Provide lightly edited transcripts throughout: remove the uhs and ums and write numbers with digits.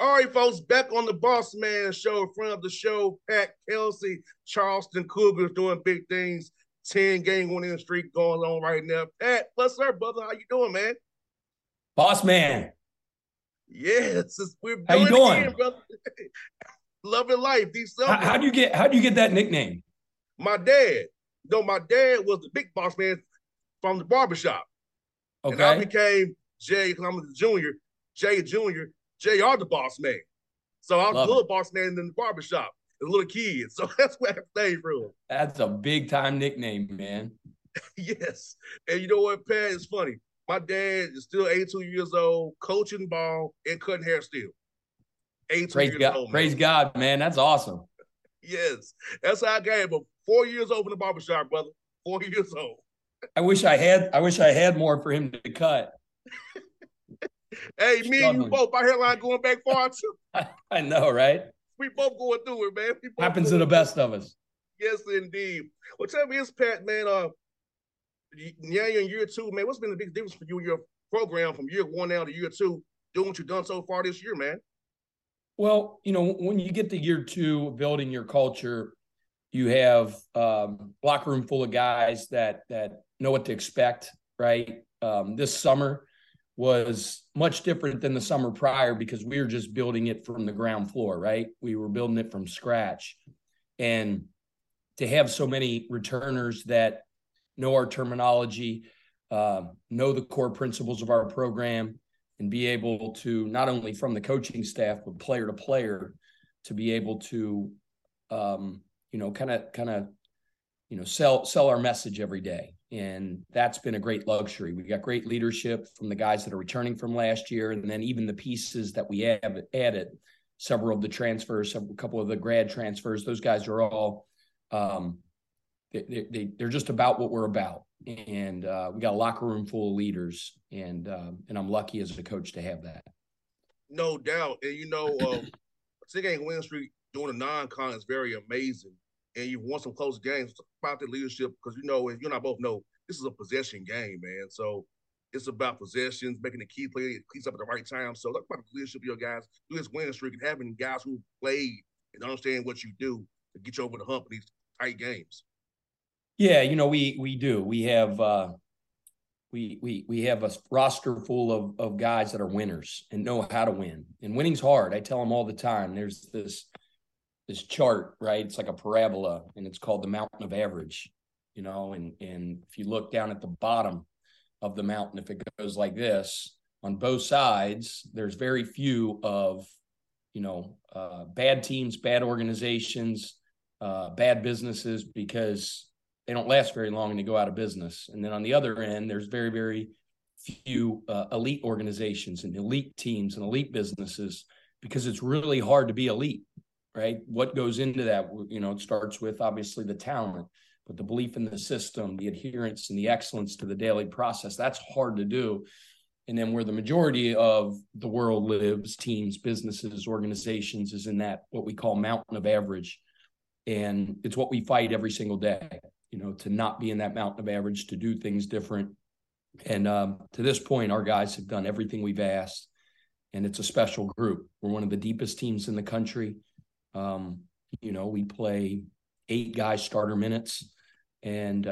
All right, folks, back on the Boss Man Show. In front of the show, Pat Kelsey, Charleston Cougars doing big things. 10-game winning streak going on right now. Pat, what's up, brother? How you doing, man? Boss man, Yes, we're how you doing it again, doing? brother. Loving life, How, December. how'd you get how'd you get that nickname? My dad was the big boss man from the barbershop. And I Okay, became Jay, because I'm the junior, Jay Jr., JR the boss man. So I was the love it. little boss man in the barbershop as a little kid. So that's where I stayed from. That's a big time nickname, man. Yes. And you know what, Pat? It's funny. My dad is still 82 years old, coaching ball and cutting hair still. 82 Praise years God, old, man. praise God, man. That's awesome. Yes. That's how I got him. But 4 years old in the barbershop, brother. 4 years old. I wish I had more for him to cut. Hey, me and you Struggling. both, my hairline going back far too. I know, right? We both going through it, man. We both Happens to the going through it. best of us. Yes, indeed. Well, tell me this, Pat, man. Yeah, you're in year two, man. What's been the big difference for you and your program from year one now to year two, doing what you've done so far this year, man? Well, when you get to year two, building your culture, you have locker room full of guys that know what to expect, right? This summer was much different than the summer prior because we were just building it from the ground floor, right? We were building it from scratch. And to have so many returners that know our terminology, know the core principles of our program, and be able to not only from the coaching staff but player to player to be able to sell our message every day. And that's been a great luxury. We got great leadership from the guys that are returning from last year, and then even the pieces that we have added, several of the transfers, a couple of the grad transfers. Those guys are all they're just about what we're about. And we got a locker room full of leaders, and I'm lucky as a coach to have that. No doubt. And Six-game win streak doing a non-con is very amazing. And you've won some close games. Talk about the leadership, because as you and I both know, this is a possession game, man. So it's about possessions, making the key play, cleats up at the right time. So talk about the leadership of your guys through this winning streak and having guys who played and understand what you do to get you over the hump in these tight games. Yeah, we do. We have we have a roster full of guys that are winners and know how to win. And winning's hard. I tell them all the time. There's this chart, right? It's like a parabola, and it's called the mountain of average. And if you look down at the bottom of the mountain, if it goes like this, on both sides, there's very few of bad teams, bad organizations, bad businesses, because they don't last very long and they go out of business. And then on the other end, there's very, very few elite organizations and elite teams and elite businesses, because it's really hard to be elite, right? What goes into that? It starts with obviously the talent, but the belief in the system, the adherence and the excellence to the daily process, that's hard to do. And then where the majority of the world lives, teams, businesses, organizations, is in that what we call mountain of average. And it's what we fight every single day, to not be in that mountain of average, to do things different. And to this point, our guys have done everything we've asked, and it's a special group. We're one of the deepest teams in the country. We play 8 guys starter minutes, and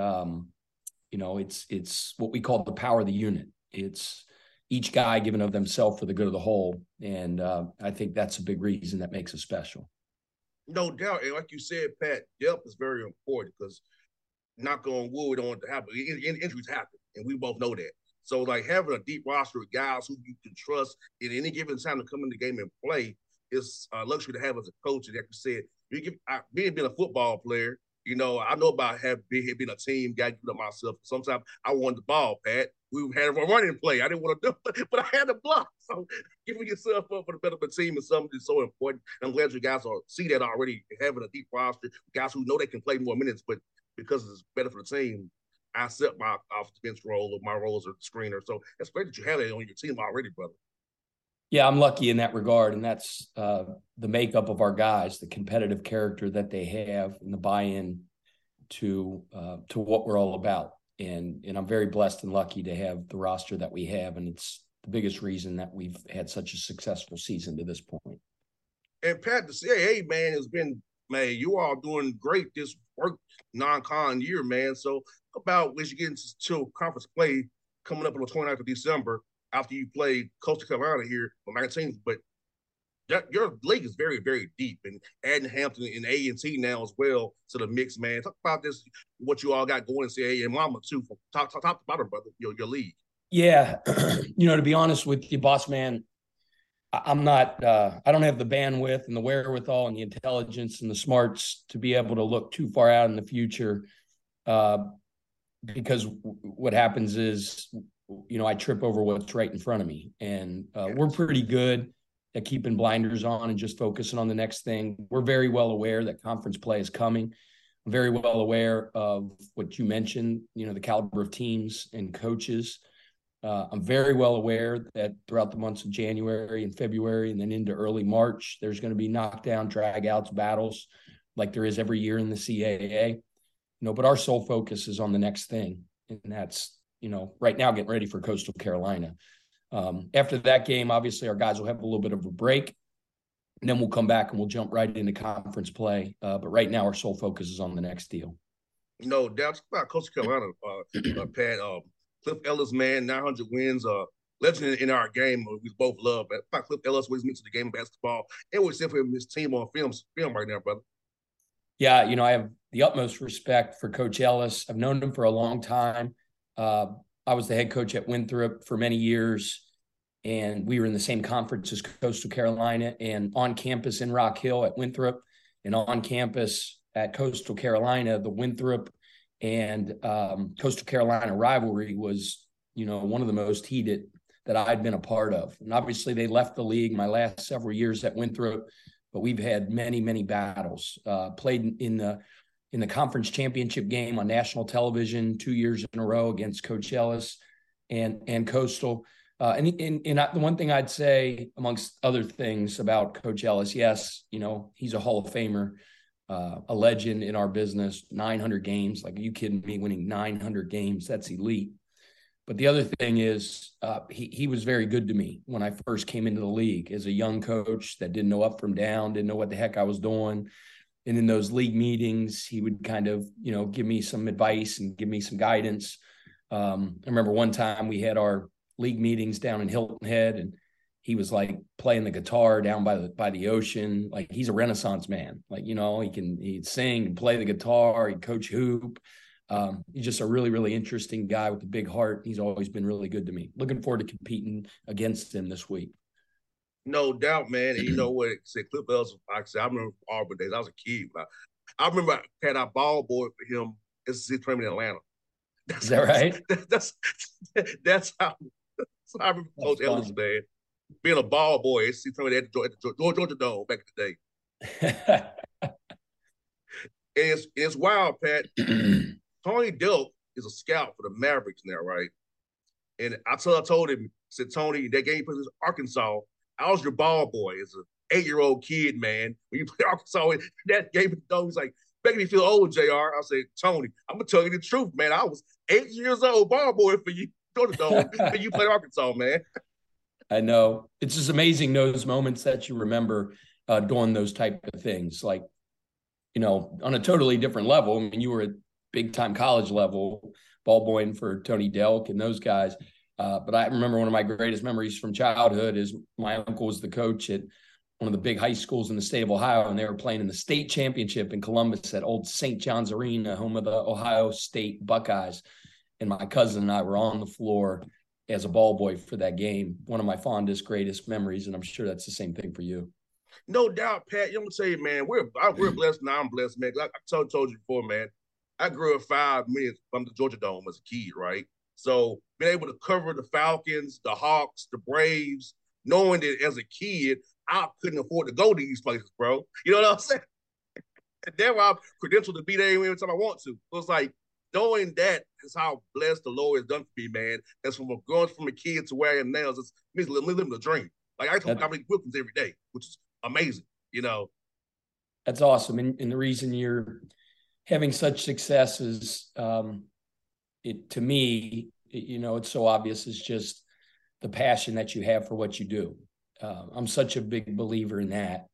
it's what we call the power of the unit. It's each guy giving of themselves for the good of the whole, and I think that's a big reason that makes us special. No doubt. And like you said, Pat, depth is very important, because knock on wood, we don't want it to happen. Injuries happen, and we both know that. So, like, having a deep roster of guys who you can trust at any given time to come in the game and play is a luxury to have as a coach. And like you said, being a football player, I know about being a team guy, up myself. Sometimes I wanted the ball, Pat. We had a running play. I didn't want to do it, but I had to block. So giving yourself up for the better of the team is something that's so important. And I'm glad you guys see that already, having a deep roster, guys who know they can play more minutes, but because it's better for the team, I accept my off the bench role, of my role as a screener. So it's great that you have that on your team already, brother. Yeah, I'm lucky in that regard, and that's the makeup of our guys, the competitive character that they have, and the buy-in to what we're all about. And I'm very blessed and lucky to have the roster that we have, and it's the biggest reason that we've had such a successful season to this point. And Pat, the CAA, man, has been, man, you all doing great this work non-con year, man. So about as you get into conference play coming up on the 29th of December after you play Coastal Carolina here on 19th, but your league is very, very deep, and adding Hampton and A&T now as well to the mix, man. Talk about this, what you all got going in CAA and Mama too, from top to bottom, brother, your league. Yeah. To be honest with you, boss man, I'm not, I don't have the bandwidth and the wherewithal and the intelligence and the smarts to be able to look too far out in the future. Because what happens is, I trip over what's right in front of me, and we're pretty good at keeping blinders on and just focusing on the next thing. We're very well aware that conference play is coming. I'm very well aware of what you mentioned, the caliber of teams and coaches. I'm very well aware that throughout the months of January and February and then into early March, there's going to be knockdown, drag-outs, battles like there is every year in the CAA. But our sole focus is on the next thing, and that's, right now getting ready for Coastal Carolina. After that game, obviously our guys will have a little bit of a break, and then we'll come back and we'll jump right into conference play. But right now our sole focus is on the next deal. No doubt about Coastal Carolina, Pat. Cliff Ellis, man, 900 wins, legend in our game. We both love. But Cliff Ellis, what he's meant to the game of basketball, and what's simply his team on film right now, brother. Yeah, I have the utmost respect for Coach Ellis. I've known him for a long time. I was the head coach at Winthrop for many years, and we were in the same conference as Coastal Carolina, and on campus in Rock Hill at Winthrop, and on campus at Coastal Carolina, the Winthrop and Coastal Carolina rivalry was, one of the most heated that I'd been a part of. And obviously they left the league my last several years at Winthrop, but we've had many, many battles. Played in the conference championship game on national television 2 years in a row against Coach Ellis and Coastal. And the one thing I'd say, amongst other things about Coach Ellis, yes, he's a Hall of Famer. A legend in our business, 900 games. Like, are you kidding me? Winning 900 games, that's elite. But the other thing is, he was very good to me when I first came into the league as a young coach that didn't know up from down, didn't know what the heck I was doing. And in those league meetings, he would kind of, give me some advice and give me some guidance. I remember one time we had our league meetings down in Hilton Head, and he was like playing the guitar down by the ocean. Like, he's a Renaissance man. Like, he'd sing and play the guitar. He'd coach hoop. He's just a really, really interesting guy with a big heart. He's always been really good to me. Looking forward to competing against him this week. No doubt, man. And you know what? Say Cliff Ellis, like I said, I remember Auburn days. I was a kid. I remember I had our ball boy for him as a tournament in Atlanta. Is that right? That's how I remember Coach Ellis, man. Being a ball boy, see somebody at the Georgia Dome back in the day. And it's wild, Pat. Tony Delk is a scout for the Mavericks now, right? And I told him, said, Tony, that game for Arkansas, I was your ball boy as an 8-year-old kid, man. When you play Arkansas, that game, he's like, making me feel old, JR. I said, Tony, I'm going to tell you the truth, man. I was 8 years old, ball boy for you, Georgia Dome, when you played Arkansas, man. I know. It's just amazing, those moments that you remember doing those type of things. Like, on a totally different level. I mean, you were at big-time college level, ball boying for Tony Delk and those guys. But I remember one of my greatest memories from childhood is my uncle was the coach at one of the big high schools in the state of Ohio, and they were playing in the state championship in Columbus at old St. John's Arena, home of the Ohio State Buckeyes. And my cousin and I were on the floor as a ball boy for that game. One of my fondest, greatest memories, and I'm sure that's the same thing for you. No doubt, Pat. I'm gonna tell you, man, we're blessed now. I'm blessed, man. Like I told you before, man. I grew up 5 minutes from the Georgia Dome as a kid, right? So being able to cover the Falcons, the Hawks, the Braves, knowing that as a kid I couldn't afford to go to these places, bro. You know what I'm saying? And then I'm credentialed to be there every time I want to. So it's like, knowing that is how blessed the Lord has done for me, man. That's from going from a kid to where I am now. It's means living the dream. Like, I talk about Wilkins every day, which is amazing, That's awesome. And the reason you're having such success is, to me, it's so obvious. It's just the passion that you have for what you do. I'm such a big believer in that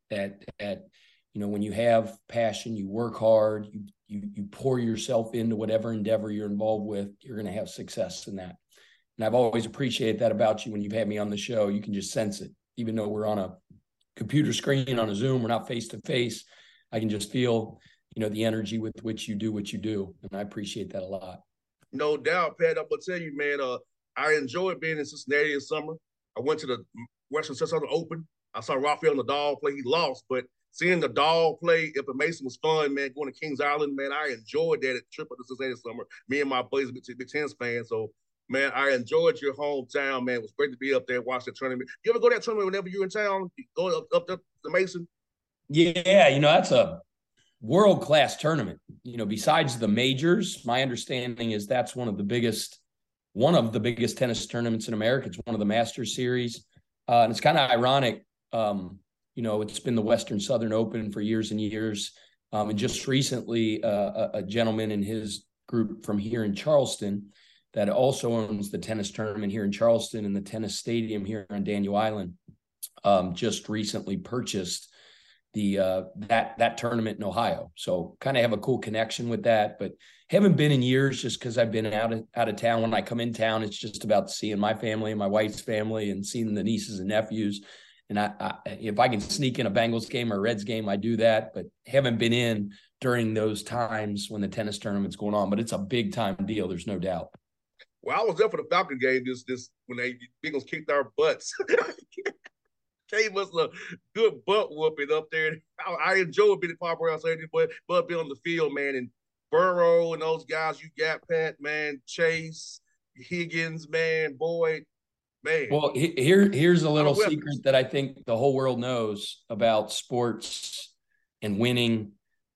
when you have passion, you work hard, you pour yourself into whatever endeavor you're involved with, you're going to have success in that. And I've always appreciated that about you when you've had me on the show. You can just sense it. Even though we're on a computer screen on a Zoom, we're not face to face. I can just feel, the energy with which you do what you do. And I appreciate that a lot. No doubt, Pat. I'm going to tell you, man, I enjoyed being in Cincinnati in summer. I went to the Western Southern Open. I saw Rafael Nadal play. He lost, but seeing Nadal play up in Mason was fun, man. Going to Kings Island, man, I enjoyed that trip up to Cincinnati this summer. Me and my buddies, big Tennis fans. So, man, I enjoyed your hometown, man. It was great to be up there and watch that tournament. You ever go to that tournament whenever you're in town? You go up to Mason? Yeah, that's a world-class tournament. Besides the majors, my understanding is that's one of the biggest tennis tournaments in America. It's one of the Masters series. And it's kind of ironic. It's been the Western Southern Open for years and years. And just recently, a gentleman in his group from here in Charleston that also owns the tennis tournament here in Charleston and the tennis stadium here on Daniel Island, just recently purchased that tournament in Ohio. So kind of have a cool connection with that, but haven't been in years just because I've been out of town. When I come in town, it's just about seeing my family and my wife's family and seeing the nieces and nephews. And if I can sneak in a Bengals game or a Reds game, I do that, but haven't been in during those times when the tennis tournament's going on, but it's a big time deal. There's no doubt. Well, I was there for the Falcon game this when they Bengals kicked our butts. Gave us a good butt whooping up there. I enjoyed being Pop Brown Stadium, but being on the field, man, and Burrow and those guys you got, Pat, man, Chase, Higgins, man, Boyd, man. Well, here's a little secret that I think the whole world knows about sports and winning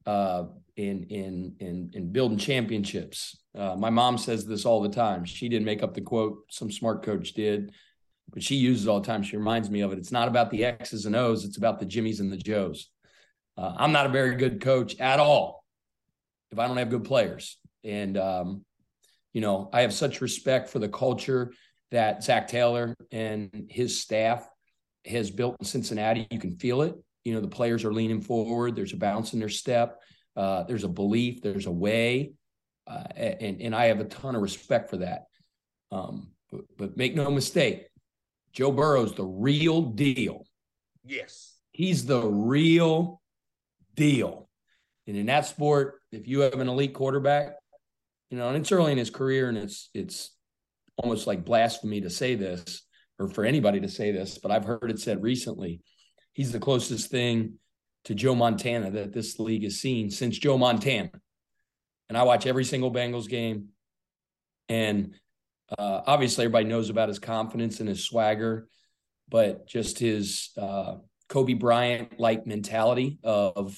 in building championships. My mom says this all the time. She didn't make up the quote. Some smart coach did. But she uses it all the time. She reminds me of it. It's not about the X's and O's. It's about the Jimmies and the Joes. I'm not a very good coach at all if I don't have good players. And, I have such respect for the culture that Zach Taylor and his staff has built in Cincinnati. You can feel it. The players are leaning forward. There's a bounce in their step. There's a belief. There's a way. And I have a ton of respect for that. But make no mistake, Joe Burrow's the real deal. Yes. He's the real deal. And in that sport, if you have an elite quarterback, and it's early in his career, and it's almost like blasphemy to say this, or for anybody to say this, but I've heard it said recently, he's the closest thing to Joe Montana that this league has seen since Joe Montana. And I watch every single Bengals game, and obviously, everybody knows about his confidence and his swagger, but just his Kobe Bryant-like mentality of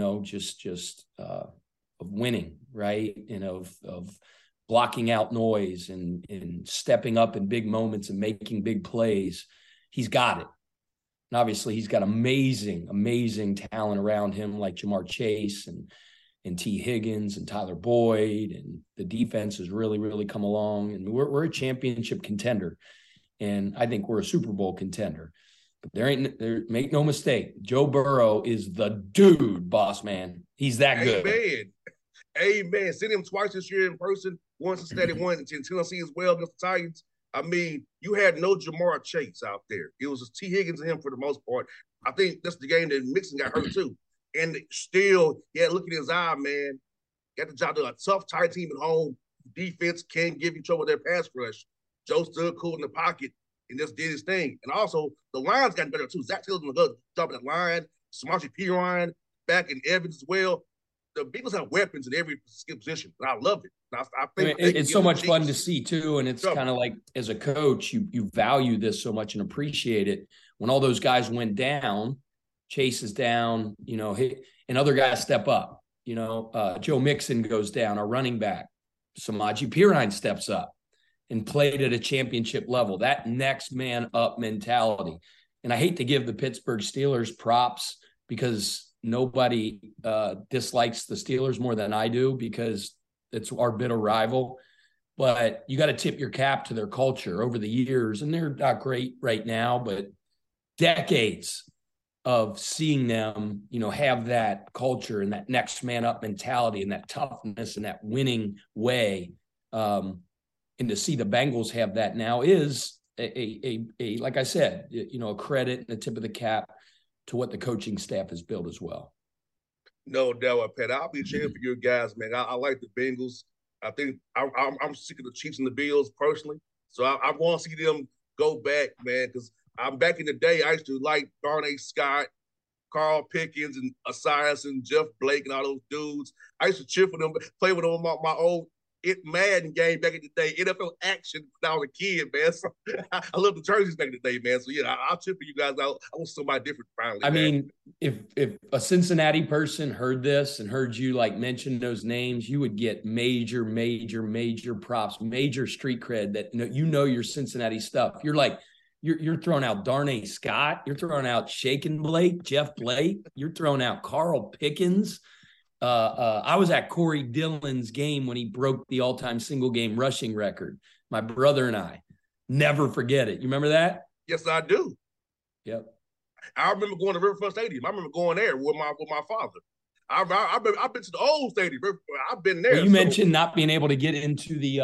winning, right? And of blocking out noise and stepping up in big moments and making big plays. He's got it. And obviously, he's got amazing, amazing talent around him like Jamar Chase and T. Higgins and Tyler Boyd, and the defense has really, really come along. And we're a championship contender, and I think we're a Super Bowl contender. But make no mistake, Joe Burrow is the dude, boss man. He's that good. Amen. Seen him twice this year in person. Once in Cincinnati, one in Tennessee as well against the Titans. I mean, you had no Jamar Chase out there. It was just T. Higgins and him for the most part. I think that's the game that Mixon got hurt too. And still, look at his eye, man. Got the job to a tough, tight team at home. Defense can't give you trouble with their pass rush. Joe stood cool in the pocket and just did his thing. And also, the line's gotten better too. Zach Taylor's going to go job at the line. Samaje Perine, back in Evans as well. The Bengals have weapons in every skill position, and I love it. I think it's so much fun to see too, and it's kind of like as a coach, you value this so much and appreciate it. When all those guys went down, Chase is down, and other guys step up. Joe Mixon goes down, our running back. Samaje Perine steps up and played at a championship level. That next man up mentality. And I hate to give the Pittsburgh Steelers props because nobody dislikes the Steelers more than I do because it's our bitter rival. but you got to tip your cap to their culture over the years. And they're not great right now, but decades of seeing them, have that culture and that next man up mentality and that toughness and that winning way. And to see the Bengals have that now is a like I said, a credit and a tip of the cap to what the coaching staff has built as well. No doubt, Pat. I'll be cheering for your guys, man. I like the Bengals. I think I'm sick of the Chiefs and the Bills personally. So I want to see them go back, man, because I'm back in the day. I used to like Darnay Scott, Carl Pickens, and Asias and Jeff Blake and all those dudes. I used to cheer for them, play with them on my old Madden game back in the day, NFL action when I was a kid, man. So I love the jerseys back in the day, man. So yeah, I'll cheer for you guys. I want somebody different finally. I mean, if a Cincinnati person heard this and heard you like mention those names, you would get major props, major street cred that your Cincinnati stuff. You're like, you're throwing out Darnay Scott, you're throwing out Shaken Blake, Jeff Blake, you're throwing out Carl Pickens. I was at Corey Dillon's game when he broke the all-time single game rushing record. My brother and I never forget it. You remember that? Yes, I do. Yep. I remember going to Riverfront Stadium. I remember going there with my father. I've been to the old stadium. I've been there. Well, you mentioned not being able to get into the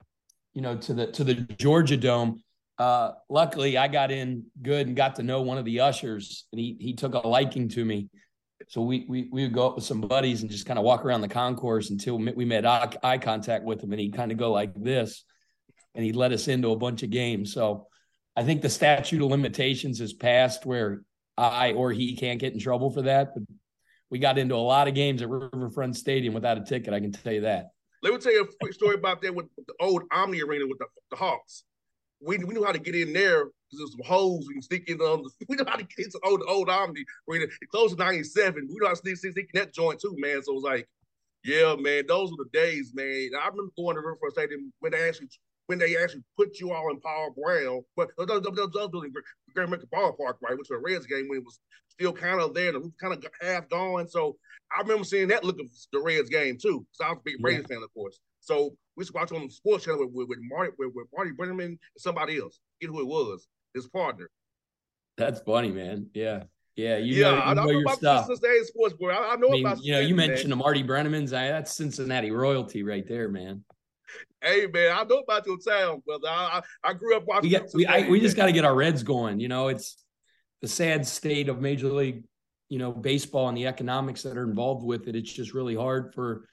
to the Georgia Dome. Luckily, I got in good and got to know one of the ushers, and he took a liking to me. So we would go up with some buddies and just kind of walk around the concourse until we made eye contact with him, and he'd kind of go like this, and he'd let us into a bunch of games. So I think the statute of limitations is passed where I or he can't get in trouble for that. But we got into a lot of games at Riverfront Stadium without a ticket, I can tell you that. Let me tell you a quick story about that with the old Omni Arena with the Hawks. We knew how to get in there because there's some holes we can sneak in. We know how to get to old Omni Arena. It closed in '97. We know how to sneak in that joint too, man. So it was like, yeah, man, those were the days, man. I remember going to Riverfront Stadium when they actually put you all in Paul Brown, but those building Great American Ballpark, right, which was a Reds game when it was still kind of there and the roof kind of half gone. So I remember seeing that look of the Reds game too, because I was a big Reds fan, of course. So we used to watch on the sports channel with Marty Brennaman and somebody else. Get who it was, his partner. That's funny, man. Yeah. Yeah, I know your about stuff. Cincinnati sports, boy. I know about you mentioned the Marty Brennamans. That's Cincinnati royalty right there, man. Hey, man, I know about your town, brother. I grew up watching. We just got to get our Reds going. It's the sad state of Major League, baseball and the economics that are involved with it. It's just really hard for,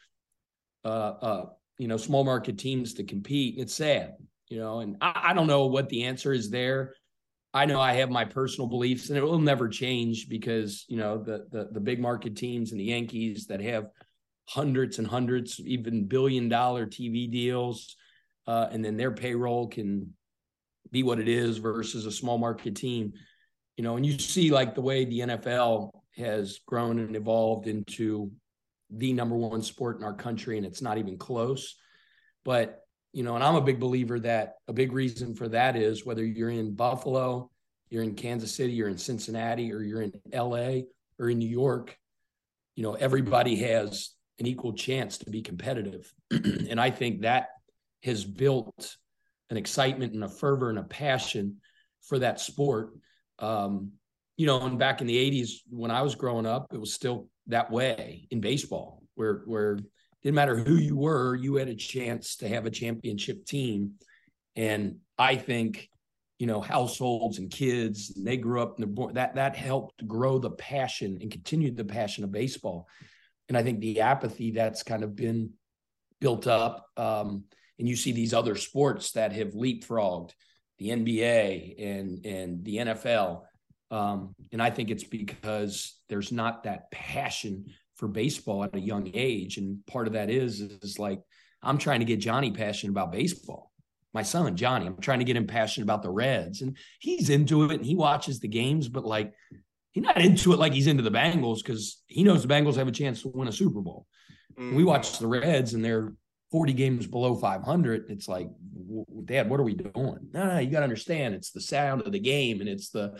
small market teams to compete. It's sad, and I don't know what the answer is there. I know I have my personal beliefs, and it will never change because, the big market teams and the Yankees that have hundreds and hundreds, even billion-dollar TV deals, and then their payroll can be what it is versus a small market team. And you see like the way the NFL has grown and evolved into the number one sport in our country, and it's not even close. But and I'm a big believer that a big reason for that is whether you're in Buffalo, you're in Kansas City, you're in Cincinnati, or you're in LA or in New York, everybody has an equal chance to be competitive. And I think that has built an excitement and a fervor and a passion for that sport. And back in the 80s when I was growing up, it was still that way in baseball where didn't matter who you were, you had a chance to have a championship team. And I think, households and kids, and they grew up in that helped grow the passion and continued the passion of baseball. And I think the apathy that's kind of been built up, and you see these other sports that have leapfrogged the NBA and the NFL. And I think it's because there's not that passion for baseball at a young age. And part of that is like, I'm trying to get Johnny passionate about baseball. My son, Johnny, I'm trying to get him passionate about the Reds, and he's into it and he watches the games, but like, he's not into it like he's into the Bengals because he knows the Bengals have a chance to win a Super Bowl. Mm-hmm. We watch the Reds and they're 40 games below 500. It's like, Dad, what are we doing? No, you got to understand. It's the sound of the game, and it's the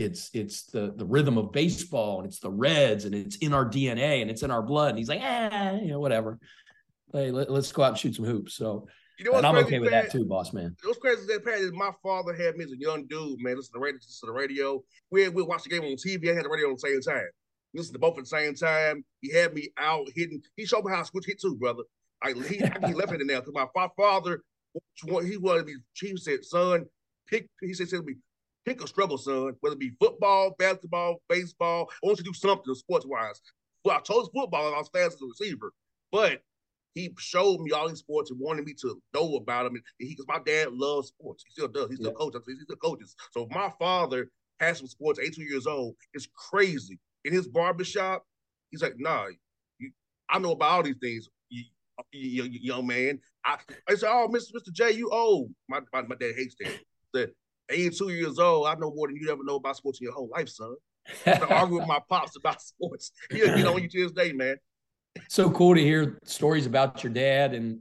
rhythm of baseball, and it's the Reds, and it's in our DNA, and it's in our blood. And he's like, whatever. Hey, let's go out and shoot some hoops. So You know And what's I'm crazy, okay with that Pat? too, boss man. What's crazy is that Pat is my father had me as a young dude, man. Listen to the radio. We watch the game on TV. I had the radio on the same time. Listen to both at the same time. He had me out hitting. He showed me how to switch hit too, brother. I can left handed now because my father, he wanted me. He said, son, pick. He said to me, pick a struggle, son. Whether it be football, basketball, baseball. I want you to do something sports wise. Well, I chose football. I was fast as a receiver, but he showed me all these sports and wanted me to know about them. And because my dad loves sports, he still does. He still coaches. He still coaches. So my father has some sports. 82 years old. It's crazy. In his barbershop, he's like, nah, I know about all these things, young man. I said, oh, Mr. J, you old. My dad hates that. Said, 82 years old, I know more than you ever know about sports in your whole life, son. I argue with my pops about sports. He'll get on you to this day, man. So cool to hear stories about your dad, and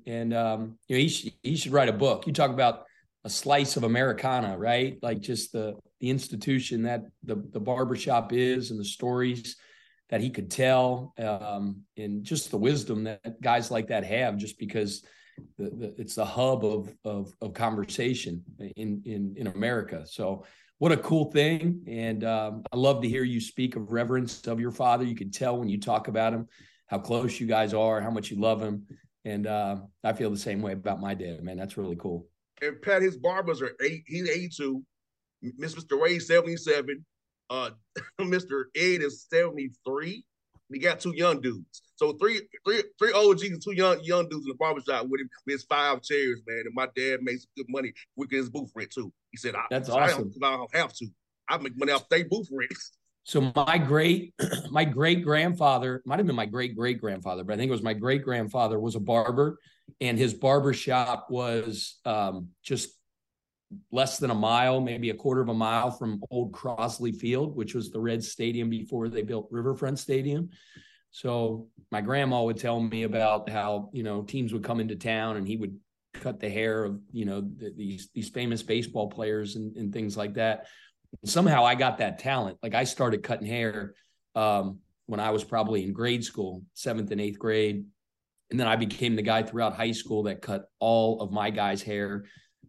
he should write a book. You talk about a slice of Americana, right? Like just the institution that the barbershop is, and the stories that he could tell, and just the wisdom that guys like that have, just because it's the hub of conversation in America. So what a cool thing. And I love to hear you speak of reverence of your father. You can tell when you talk about him how close you guys are, how much you love him. And I feel the same way about my dad, man. That's really cool. And Pat, his barbers are he's 82. Mr. Ray 77. Mr. Ed is 73. He got two young dudes. So three OGs and two young dudes in the barbershop with him with his 5 chairs, man. And my dad makes good money with his booth rent too. He said, That's awesome. I don't have to. I make money off their booth rents. So my great grandfather, might have been my great grandfather, but I think it was my great grandfather, was a barber, and his barber shop was just less than a mile, maybe a quarter of a mile from old Crosley Field, which was the Reds stadium before they built Riverfront Stadium. So my grandma would tell me about how, teams would come into town and he would cut the hair of, these famous baseball players and things like that. Somehow I got that talent. Like I started cutting hair when I was probably in grade school, 7th and 8th grade. And then I became the guy throughout high school that cut all of my guys' hair.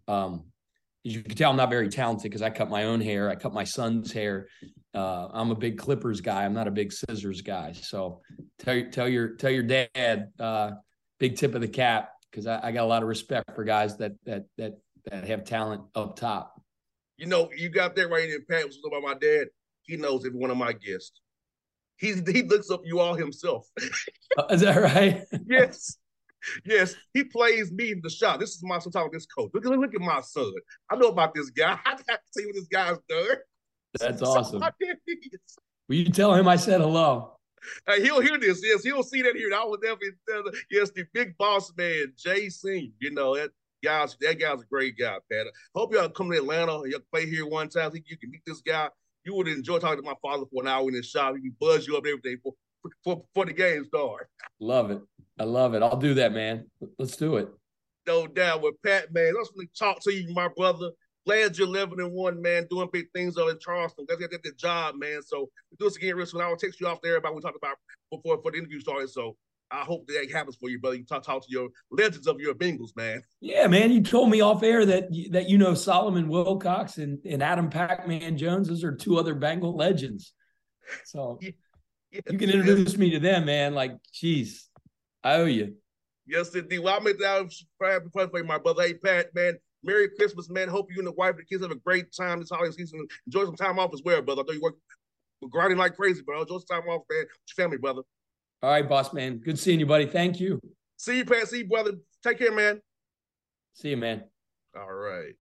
As you can tell, I'm not very talented because I cut my own hair. I cut my son's hair. I'm a big clippers guy. I'm not a big scissors guy. So tell your dad, big tip of the cap, because I got a lot of respect for guys that have talent up top. You got that right in. Pat was about my dad. He knows every one of my guests. He looks up you all himself. Is that right? Yes. Yes, he plays me in the shop. This is my son talking to this coach. Look at my son. I know about this guy. I got to see what this guy's done. That's awesome. Will you tell him I said hello? He'll hear this. Yes, he'll see that here. I was definitely yes, the big boss man, Jay Senior. That guy's a great guy, Pat. Hope y'all come to Atlanta. Y'all play here one time. I think you can meet this guy. You would enjoy talking to my father for an hour in his shop. He can buzz you up every day for the game start. Love it. I love it. I'll do that, man. Let's do it. No doubt. With Pat, man, let's really talk to you, my brother. Glad you're 11-1, man, doing big things over in Charleston. Glad you got that job, man. So we do this again real soon. I will text you off there about what we talked about before the interview started. So I hope that happens for you, brother. You talk to your legends of your Bengals, man. Yeah, man. You told me off air that Solomon Wilcox and Adam Pac-Man Jones. Those are 2 other Bengal legends. So yes, you can introduce me to them, man. Like, geez, I owe you. Yes, indeed. Well, I'll make that for you, my brother. Hey, Pat, man. Merry Christmas, man. Hope you and the wife and the kids have a great time this holiday season. Enjoy some time off as well, brother. I know you work grinding like crazy, bro. Enjoy some time off, man, with your family, brother. All right, boss, man. Good seeing you, buddy. Thank you. See you, Pat. See you, brother. Take care, man. See you, man. All right.